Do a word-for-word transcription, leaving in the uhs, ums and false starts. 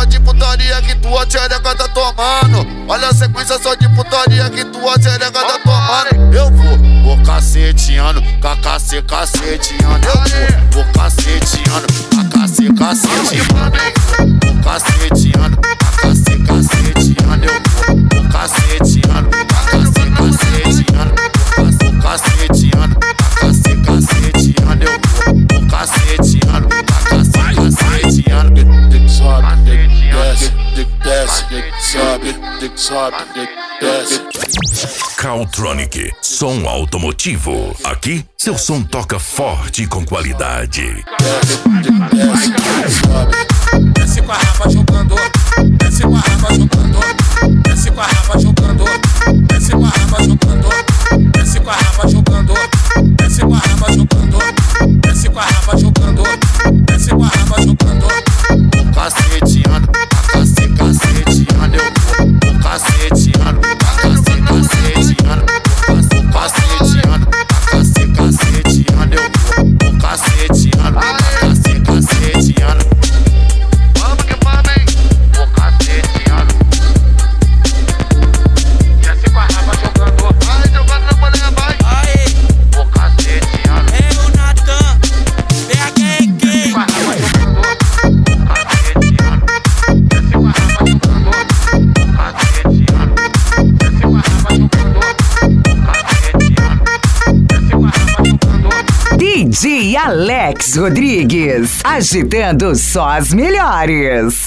só de putaria que tua xereca tá tomando. Olha a sequência só de putaria que tua xereca tá tomando. Eu vou, vou caceteando, cacace, caceteando. Eu vou, vou caceteando, cacace, caceteando. Vou caceteando, cacace, caceteando. Eu vou, vou caceteando, cacace, caceteando. Vou caceteando, cacace, caceteando. Eu vou, vou caceteando, cacace, caceteando. Sobe, desce, desce, sobe, sobe, desce. Caltronic, som automotivo. Aqui, seu som toca forte e com qualidade. Desce com a raba jogando, desce com a raba jogando, desce com a raba jogando, desce com a raba jogando, desce com a raba jogando, desce com a raba jogando, desce com a raba jogando, desce com a raba jogando. Caceteando, cacace, caceteando. Eu vou, vou caceteando, cacace, caceteando. Vou caceteando, cacace, caceteando. Eu vou, vou caceteando, cacace, caceteando. Vamos que vamos, hein? Vou caceteando. Desce com a raba jogando, Vai jogando na mulher, vai. aê, Vou caceteando. é o Natan, B H Q. Desce com a raba jogando, desce com a raba jogando, Caceteando, desce com a raba jogando, caceteando. desce com a raba jogando. D J Alex Rodrigues, agitando só as melhores.